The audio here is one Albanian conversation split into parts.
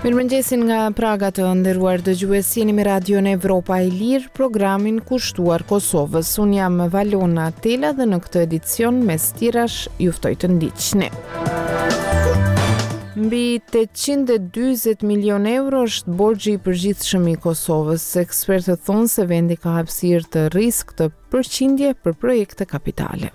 Mirëmëngjesin nga Praga të nderuar dëgjues, jeni me Radion Evropa e Lirë, programin kushtuar Kosovës. Unë jam Valona Tela dhe në këtë edicion mes tirash ju ftoj të ndiqni. Mbi 840 milion euro është borxhi i përgjithshëm i Kosovës. Ekspertët thonë se vendi ka hapësirë të risk të përqindje për projekte kapitale.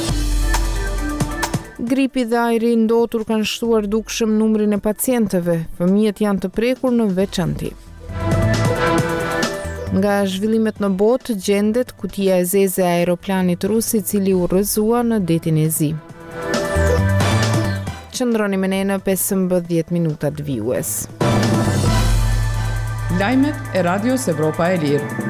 Gripi dhe ajri ndotur kanë shtuar dukshëm numrin e pacientëve. Fëmijët janë të prekur në veçanti. Nga zhvillimet në botë, gjendet kutia e zeze e aeroplanit rus i cili u rrëzua në detin e Zi. Qëndroni me ne në 15 minutat vijues. Lajmet e Radios Evropa e Lirë.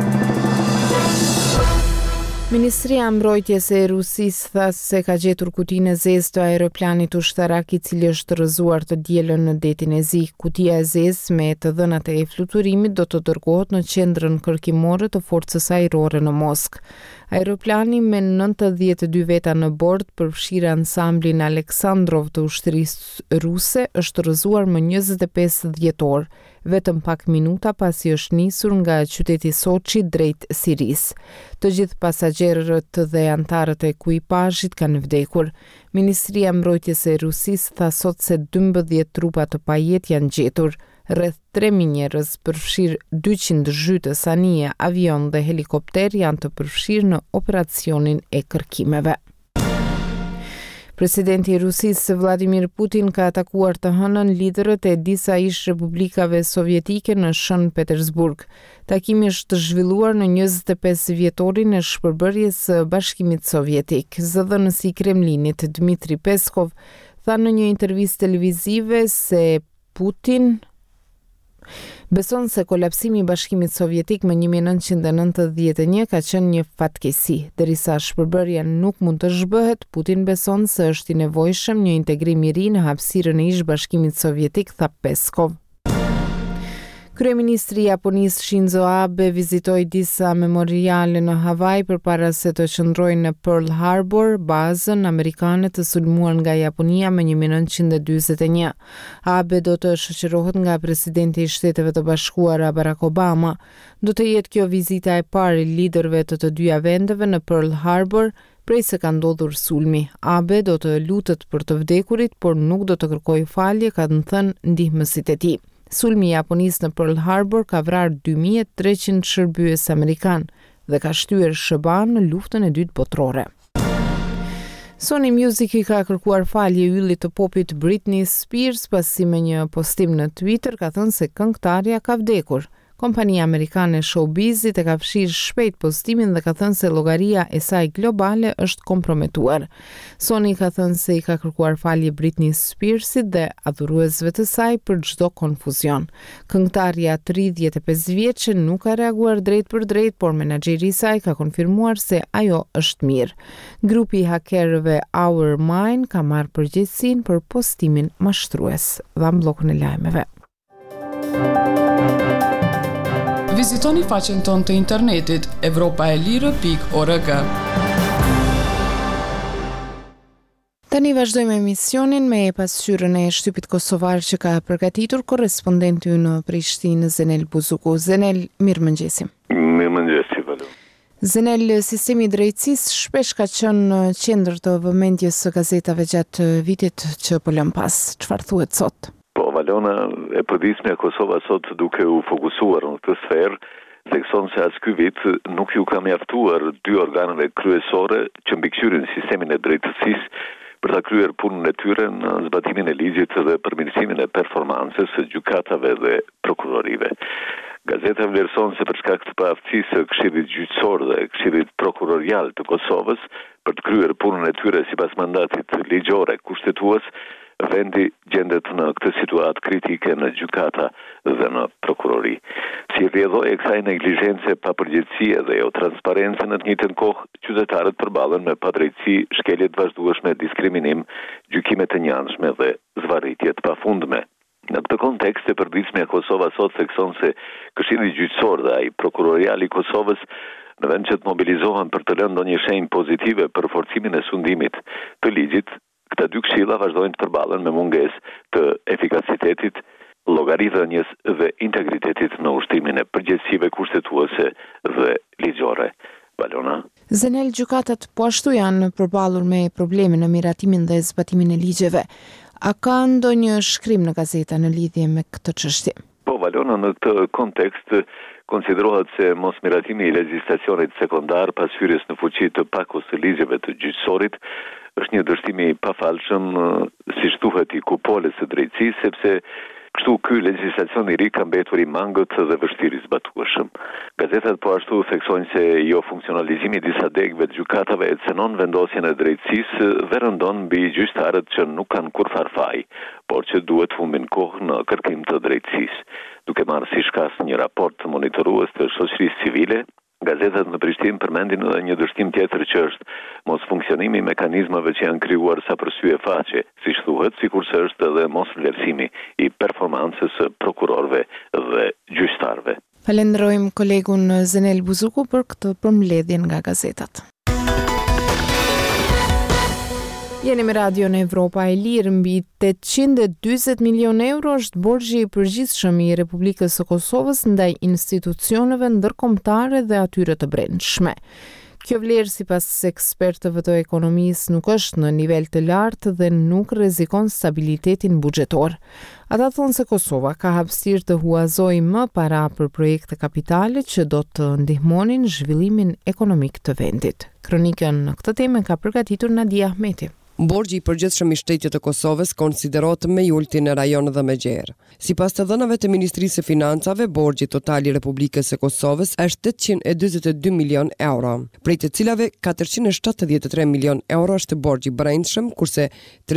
Ministria e Mbrojtjes e Rusisë tha se ka gjetur kutinë e zezë të aeroplanit ushtarak i cili është rrëzuar të dielën në detin e Zi. Kutia e zezë me të dhënat e fluturimit do të dërgohet në qendrën kërkimore të forcës ajrore në Moskë. Aeroplani me 92 veta në bord përfshirë ansamblin Aleksandrov të ushtrisë ruse është rrëzuar më 25 dhjetor, vetëm pak minuta pasi është nisur nga qyteti Soçi drejt Sirisë. Të gjithë pasagjerët dhe antarët e ekuipazhit kanë vdekur. Ministria e Mbrojtjes e Rusisë tha sot se 12 trupa të pajet janë gjetur. Rreth 3.000 njerëz, përfshirë 200 zhytës anije, avion dhe helikopter janë të përfshirë në operacionin e kërkimeve. Presidenti i Rusisë Vladimir Putin ka atakuar të hënën liderët e disa ish republikave sovjetike në Shën Petersburg. Takimi është zhvilluar në 25 vjetorin e shpërbërjes së Bashkimit Sovjetik. Zëdhënësi i Kremlinit Dmitri Peskov tha në një intervistë televizive se Putin beson se kolapsimi i Bashkimit Sovjetik më 1991 ka qenë një fatkeqësi. Derisa shpërbërja nuk mund të zhbëhet, Putin beson se është i nevojshëm një integrim i ri në hapësirën e ish Bashkimit Sovjetik, tha Peskov. Kryeministri i Japonisë Shinzo Abe vizitoi disa memoriale në Havaj përpara se të qëndrojë në Pearl Harbor, bazën amerikane të sulmuar nga Japonia më 1941. Abe do të shoqërohet nga presidenti i Shteteve të Bashkuara Barack Obama. Do të jetë kjo vizita e parë e liderëve të dyja vendeve në Pearl Harbor prej se ka ndodhur sulmi. Abe do të lutet për të vdekurit, por nuk do të kërkojë falje, kanë thënë ndihmësit e tij. Sulmi i Japonisë në Pearl Harbor ka vrarë 2300 shërbyes amerikan dhe ka shtyer SBA në luftën e dytë botërore. Sony Music i ka kërkuar falje yllit të popit Britney Spears pasi me një postim në Twitter ka thënë se këngëtarja ka vdekur. Kompania amerikane Showbizit e ka fshirë shpejt postimin dhe ka thënë se llogaria e saj globale është komprometuar. Sony ka thënë se i ka kërkuar falje Britney Spearsit dhe adhuruesve të saj për çdo konfuzion. Këngëtarja 35 vjeçe nuk ka reaguar drejt për drejt, por menaxheri i saj ka konfirmuar se ajo është mirë. Grupi i hakerëve Our Mine ka marrë përgjegjësinë për postimin mashtrues. Dha bllokun e lajmeve. Vizitoni faqen tonë të internetit evropaelire.org. Tani vazhdojmë emisionin me pasqyrën e shtypit kosovar që ka përgatitur korrespondenti ynë në Prishtinë, Zenel Buzuku. Zenel, mirëmëngjesim. Mirëmëngjesi, Valo. Zenel, sistemi i drejtësisë shpesh ka qenë në qendër të vëmendjes së gazetave gjatë vitit që po lëm pas. Çfarë thuhet sot? Po, Valona, e përdisme e Kosova sot duke u fokusuar në këtë sferë, thekson se as ky vit nuk ju ka mjaftuar dy organeve kryesore që mbikëqyrin sistemin e drejtësisë për ta kryer punën e tyre në zbatimin e ligjit dhe përmirësimin e performancës së gjykatave dhe prokurorive. Gazeta vlerëson se për shkak të paaftësisë së Këshillit Gjyqësor dhe Këshillit Prokurorial të Kosovës për të kryer punën e tyre sipas mandatit ligjor e kushtetues, vendi gjendet në këtë situatë kritike në gjykata dhe në prokurori. Si rrjedhoi e kësaj neglizhence, papërgjegjësie dhe jo transparence në të njëjtën kohë, qytetarët përballen me padrejtësi, shkelje të vazhdueshme, diskriminim, gjykime të njanshme dhe zvarritje të pafundme. Në këtë kontekst e përditshme e Kosova sot thekson se Këshilli Gjyqësor dhe ai prokurorial i Kosovës në vend që të mobilizohen për të lënë ndonjë shenjë pozitive për forcimin e sundimit të ligjit, këta dy këshilla vazhdojnë të përballen me mungesë të efikasitetit, llogaridhënies dhe integritetit në ushtrimin e përgjegjësive kushtetuese dhe ligjore. Valona. Zenel, gjykatat po ashtu janë përballur me probleme në miratimin dhe zbatimin e ligjeve. A ka ndonjë shkrim në gazeta në lidhje me këtë çështje? Po, Valona, në këtë kontekst konsiderohet se mos miratimi i legjislacionit sekondar pas hyrjes në fuqi të pakos të ligjeve të gjyqësorit është një dështim i pafalshëm, siç thuhet i kupoles së drejtësisë, sepse kështu ky legjislacion i ri ka mbetur i mangët dhe vështirë i zbatueshëm. Gazetat po ashtu theksojnë se jo funksionalizimi i disa degëve të gjykatave e cenon vendosjen e drejtësisë dhe rëndon mbi gjyqtarët që nuk kanë kur farfaj, por që duhet humbin kohë në kërkim të drejtësisë. Duke marrë si shkas një raport monitorues të shoqërisë civile, gazetat në Prishtinë përmendin edhe një dështim tjetër që është mos funksionimi i mekanizmave që janë krijuar sa për sy e faqe, siç thuhet, sikurse është edhe mos vlerësimi i performancës së prokurorëve dhe gjyqtarëve. Falenderojmë kolegun Zenel Buzuku për këtë përmbledhje nga gazetat. Jeni me Radio në Evropa e Lirë. Mbi 840 milion euro është borxhi i përgjithshëm i Republikës së Kosovës ndaj institucioneve ndërkombëtare dhe atyre të brendshme. Kjo vlerë sipas ekspertëve të ekonomisë nuk është në nivel të lartë dhe nuk rrezikon stabilitetin buxhetor. Ata thonë se Kosova ka hapësirë të huazojë më para për projekte kapitale që do të ndihmonin zhvillimin ekonomik të vendit. Kronikën në këtë temë ka përgatitur Nadia Ahmeti. Borxhi i përgjithshëm i shtetit të Kosovës konsiderohet më i ulti në rajon dhe me gjerë. Sipas të dhënave të Ministrisë së Financave, borxhi total i Republikës së Kosovës është 842 milion euro, prej të cilave 473 milion euro është borxhi brendshëm, kurse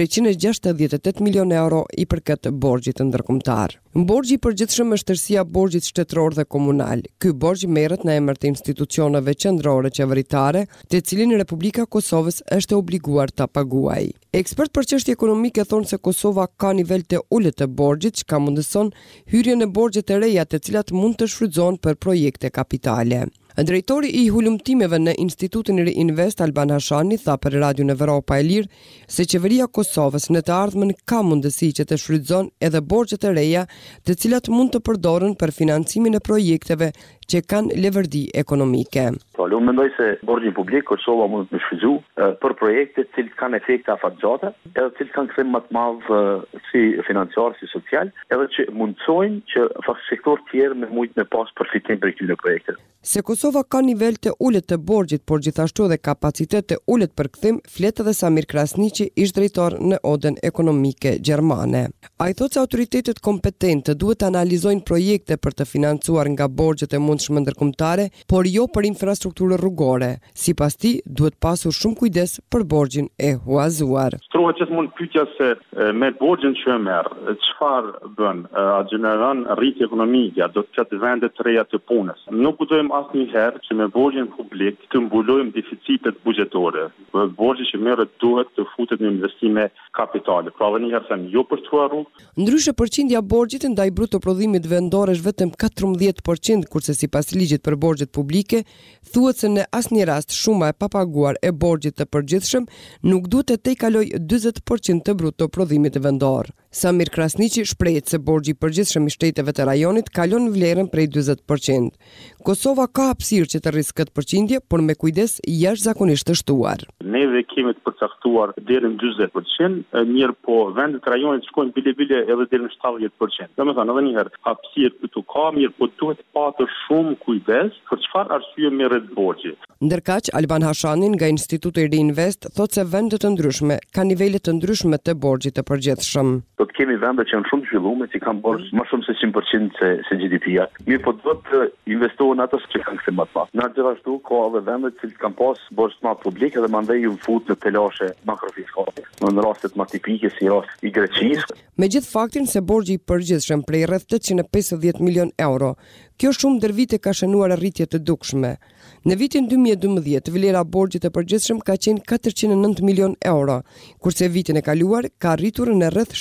368 milion euro i përket borxhit ndërkombëtar. Borxhi i përgjithshëm është tërësia borxhit shtetëror dhe komunal. Ky borxh merret në emër të institucioneve qendrore qeveritare, të cilin Republika e Kosovës është e obliguar ta paguajë. Ekspert për çështje ekonomike thonë se Kosova ka nivel të ulët të borxhit, që ka mundëson hyrjen e borxhe të reja, të cilat mund të shfrytëzohen për projekte kapitale. Drejtori i hulumtimeve në Institutin Reinvest, Alban Hashani, tha për Radion Evropa e Lirë se qeveria e Kosovës në të ardhmen ka mundësi që të shfrytëzon edhe borxhet e reja, të cilat mund të përdoren për financimin e projekteve që kanë leverdi ekonomike. Unë mendoj se borxhi publik Kosova mund të shfrytëzojë për projekte të cilat kanë efekte afatgjata, edhe të cilat kanë kthim më të madh si financiar, si social, edhe që mundsojnë që sektor tjerë me mujt me pas përfitim për këtyre projekteve. Se Kosova ka nivel të ulët të borxhit, por gjithashtu edhe kapacitet të ulët për kthim, flet edhe Samir Krasniqi, ish drejtor në Odën Ekonomike Gjermane. Ai thotë se autoritetet kompetente duhet të analizojnë projekte për të financuar nga borxhet e mundshme ndërkombëtare, por jo për infrastrukturë rrugore. Sipas tij, duhet pasur shumë kujdes për borxhin e huazuar. Strohet gjithmonë pyetja se me borxhin që merr, çfarë bën? A gjeneron rritje ekonomike, do të ketë vende të reja të punës? Nuk guxojmë asnjëherë që me borxhin publik të mbulojmë deficitet buxhetore. Borxhi që merret duhet të futet në investime kapitale. Pra edhe një herë them, jo për çfarë rrugë. Ndryshe përqindja e borxhit ndaj bruto prodhimit vendor është vetëm 14%, kurse sipas ligjit për borxhet publike, thuhet se në asnjë rast shuma e papaguar e borxhit të përgjithshëm nuk duhet të tejkalojë 40% të bruto prodhimit vendor. Samir Krasniqi shprehet se borxhi i përgjithshëm i shteteve të rajonit kalon vlerën prej 40%. Kosova ka hapësirë që të rrisë këtë përqindje, por me kujdes jashtëzakonisht të shtuar. Neve kemi të përcaktuar deri në 40%, mirë po vendet e rajonit shkojnë bile edhe deri në 70%. Domethënë edhe një herë hapësirë këtu ka, mirë po duhet patur shumë kujdes për çfarë arsye merret borxhi. Ndërkaq, Alban Hashani nga Instituti Reinvest thotë se vendet të ndryshme kanë nivele të ndryshme të borxhit të përgjithshëm. Do të kemi vende që janë shumë të zhvilluara, që kanë borxh më shumë se 100% se GDP-ja. Mirë po do të investohen ato që kanë kthim më të madh. Në gjithashtu ka edhe vende që kanë pas borxh më publik dhe mandej u fut në telashe makrofiskale. Në rastet më tipike si rasti i Greqisë. Megjith faktin se borxhi i përgjithshëm prej rreth 850 milion euro, kjo shumë ndër vite ka shënuar rritje të dukshme. Në vitin 2012, vlera e borxhit të përgjithshëm ka qenë 409 milion euro, kurse vitin e kaluar ka arritur në rreth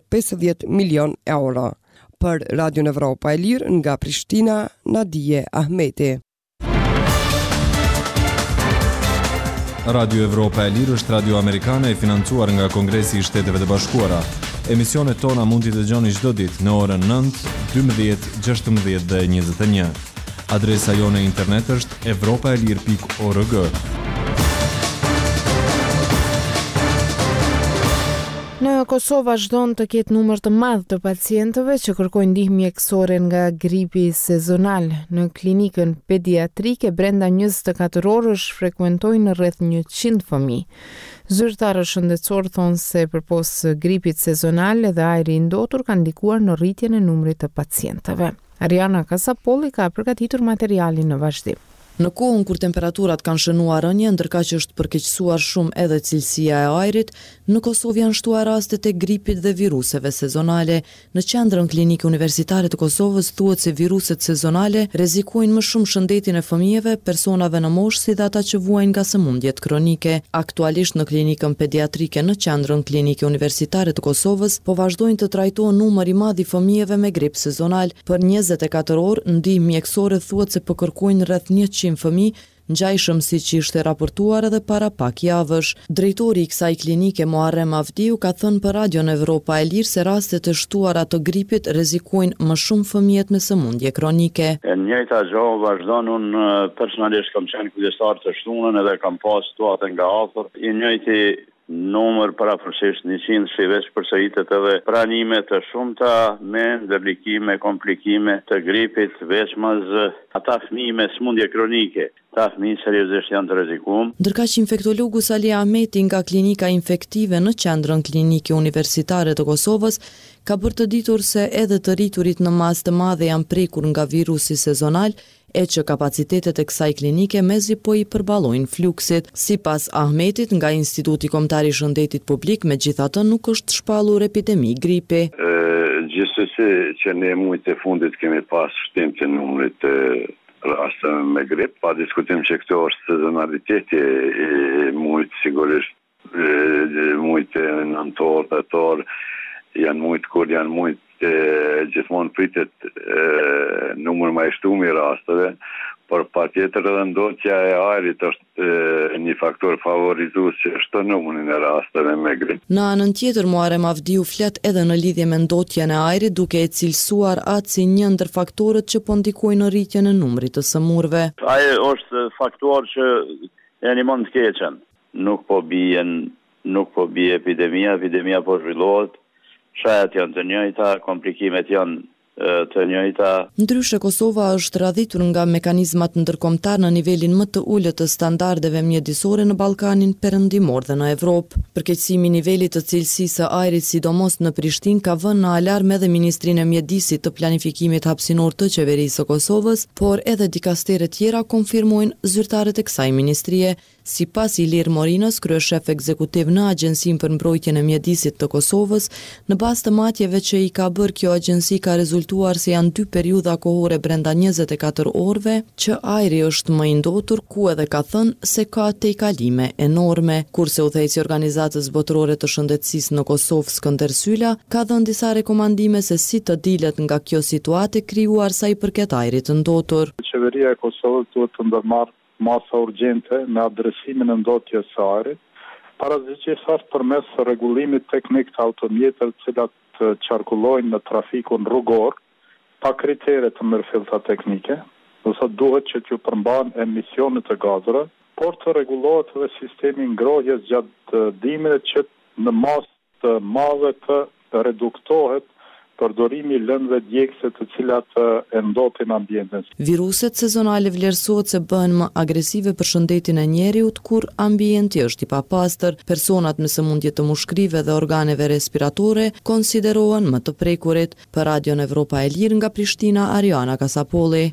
750 milion euro. Për Radio Evropa e Lirë nga Prishtina, Nadia Ahmeti. Radio Evropa e Lirë është radio amerikane e financuar nga Kongresi i Shteteve të Bashkuara. Emisionet tona mund t'i dëgjoni çdo ditë në orën 9, 12, 16 dhe 21. Adresa jone internet është europaelir.org. Në Kosovë vazhdon të ketë numër të madh të pacientëve që kërkojnë ndihmë mjekësore nga gripi sezonal. Në klinikën pediatrike brenda 24 orësh frekuentojnë rreth 100 fëmijë. Zyrtarët shëndetësor thonë se përpos gripit sezonal edhe ajri i ndotur kanë ndikuar në rritjen e numrit të pacientëve. Ariana Kasapolli ka përgatitur materialin në vazhdim. Në kohën kur temperaturat kanë shënuar rënje, ndërka që është përkeqësuar shumë edhe cilësia e ajrit, në Kosovë janë shtuar rastet e gripit dhe viruseve sezonale. Në qendrën klinike universitare të Kosovës thuhet se viruset sezonale rrezikojnë më shumë shëndetin e fëmijëve, personave në moshë si dhe ata që vuajnë nga sëmundjet kronike. Aktualisht në klinikën pediatrike në qendrën klinike universitare të Kosovës po vazhdojnë të trajtohen numër i madh i fëmijëve me grip sezonal. Për 24 orë ndihmë mjekësore thuhet se po kërkojnë rreth 100 fëmijë, ngjajshëm siç ishte raportuar edhe para pak javësh. Drejtori i kësaj klinike Muharrem Avdiu ka thënë për Radion Evropa e Lirë se rastet e shtuara të gripit rrezikojnë më shumë fëmijët me sëmundje kronike. E njëjta gjë vazhdon, unë personalisht kam qenë kujdestar të shtunën edhe kam pas situatën nga afër. I njëjti numër parafërsisht 100 shivesh përsëritet edhe pranime të shumta me ndërlikime, komplikime të gripit, veçmaz ata fëmijë me sëmundje kronike. Ta fëmijë seriozisht janë të rrezikuar. Ndërkaq që infektologu Sali Ahmeti nga klinika infektive në qendrën klinike universitare të Kosovës ka bërë të ditur se edhe të rriturit në masë të madhe janë prekur nga virusi sezonal, e që kapacitetet e kësaj klinike mezi po i përballojnë fluksit. Sipas Ahmetit nga Instituti Kombëtar i Shëndetit Publik, megjithatë nuk është shpallur epidemi gripi. Gjithsesi që ne muajt e fundit kemi pas shtim të numrit të raste me grip, pa diskutim që këto është sezonaliteti i muajt, sigurisht muajt e nëntor, tetor, janë muajt kur janë muajt gjithmonë pritet numër më i shtuar i rasteve, por patjetër edhe ndotja e ajrit është një faktor favorizues që shton numrin e rasteve me grip. Në anën tjetër, Muharrem Avdiu flet edhe në lidhje me ndotjen e ajrit, duke e cilësuar atë si një ndër faktorët që po ndikojnë në rritjen e numrit të sëmurëve. Ai është faktor që e animon të keqen. Nuk po bie epidemia po zhvillohet. Shajat janë të njëjta, komplikimet janë të njëjta. Ndryshe, Kosova është radhitur nga mekanizmat ndërkombëtar në nivelin më të ulët të standardeve mjedisore në Ballkanin Perëndimor dhe në Evropë. Përkeqësimi i nivelit të cilësisë së ajrit, sidomos në Prishtinë, ka vënë në alarm edhe Ministrinë e Mjedisit të Planifikimit Hapësinor të Qeverisë së Kosovës, por edhe dikastere tjera konfirmojnë zyrtarët e kësaj ministrie. Sipas Ilir Morinës, kryeshef ekzekutiv në Agjencinë për Mbrojtjen e Mjedisit të Kosovës, në bazë të matjeve që i ka bërë kjo agjenci ka rezultuar se janë 2 periudha kohore brenda 24 orëve që ajri është më i ndotur, ku edhe ka thënë se ka tejkalime enorme. Kurse udhëheqësi i Organizatës Botërore të Shëndetësisë në Kosovë, Skënder Syla, ka dhënë disa rekomandime se si të dilet nga kjo situatë krijuar sa i përket ajrit të ndotur. Qeveria e Kosovës duhet të ndërmarrë masa urgjente me adresimin e ndotjes së ajrit, parazyqësisht përmes rregullimit teknik të automjetëve të cilat qarkullojnë në trafikun rrugor pa kritere të mirëfillta teknike, ose duhet që t'ju përmban emisionet e gazeve, por të rregullohet edhe sistemi ngrohjes gjatë dimrit që në masë të madhe të reduktohet përdorimi i lëndëve djegëse të cilat e ndotin ambientin. Viruset sezonale vlerësohet se bëhen më agresive për shëndetin e njeriut kur ambienti është i papastër. Personat me sëmundje të mushkrive dhe organeve respiratore konsiderohen më të prekurit. Për Radion Evropa e Lirë nga Prishtina, Ariana Kasapolli.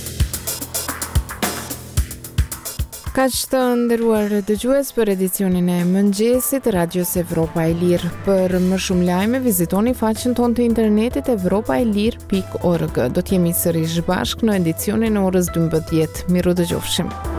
Kaq të nderuar dëgjues për edicionin e mëngjesit Radios Evropa e Lirë. Për më shumë lajme vizitoni faqen tonë të internetit europaelir.org. Do t'jemi sërish bashkë në edicionin e orës 12. Miru dëgjofshim.